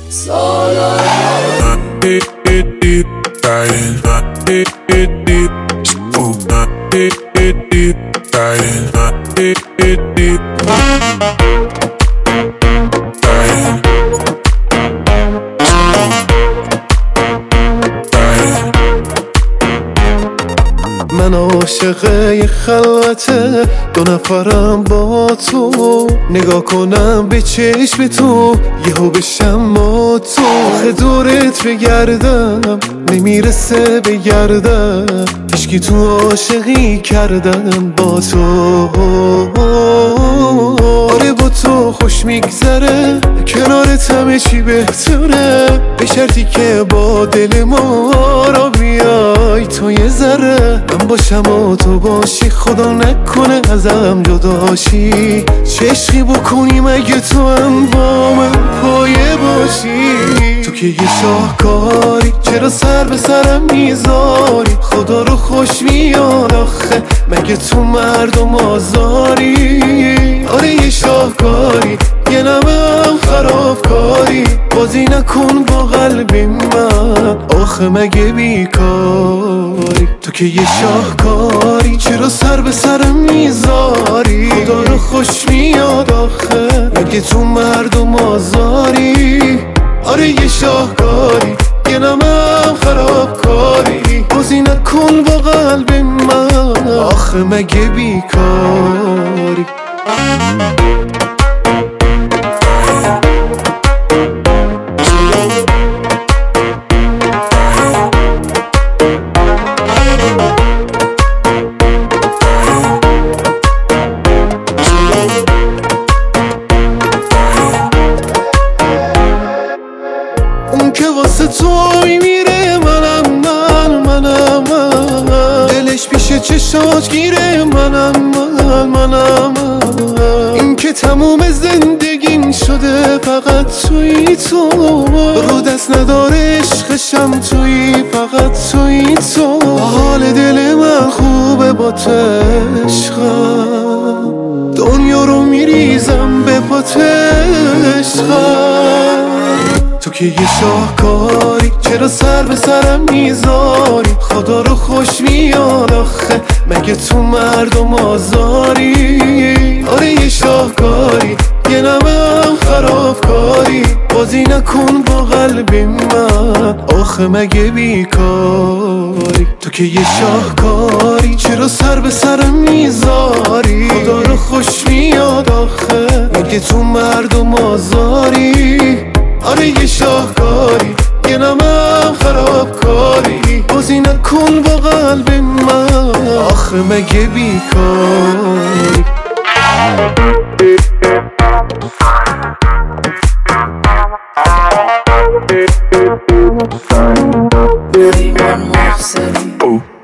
من عاشق یه خلوته، دو نفرم با تو، نگاه کنم به چشم تو یهو بشم ما تو. آخه دورت بگردم نمیرسه بگردم، هیچکی تو عاشقی کردم با تو. آره با تو خوش میگذره، کنارت همه چی بهتره، به شرطی که با دل ما را بیای تو یه ذره. من باشم و تو باشی، خدا نکنه ازم جداشی، چه عشقی بکنیم اگه تو هم با من پایه باشی. تو که یه شاهکاری، چرا سر به سرم میذاری، خدا رو خوش میاد آخه مگه تو مردم آزاری. آره یه شاهکاری، یه نمم خرابکاری، بازی نکن با قلب من آخه مگه بیکاری. تو که یه شاهکاری، چرا سر به سرم میذاری، خدا رو خوش میاد آخه مگه تو مردم آزاری. آره یه شاهکاری، یه نمم خرابکاری، بازی نکن با قلب من آخه مگه بیکاری. اون که واسه توی میره، منم دلش پیش چشاش گیره، منم این که تموم زندگیم شده فقط توی تو، رو دست نداره عشقشم توی فقط توی تو. حال دل من خوبه با تو عشقم، دنیا رو میریزم به پات عشقم. تو که یه شاهکاری، چرا سر به سرم میذاری، خدا رو خوش میاد آخه مگه تو مردم آزاری. آره یه شاهکاری، یه نمم خرابکاری، بازی نکن با قلب من آخه مگه بیکاری. تو که یه شاهکاری، چرا سر به سرم میذاری، خدا رو خوش میاد آخه مگه تو مردم آزاری. آره یه شاهکاری، یه نمم خرابکاری، بازی نکن با قلب من آخه مگه بیکاری. One more city.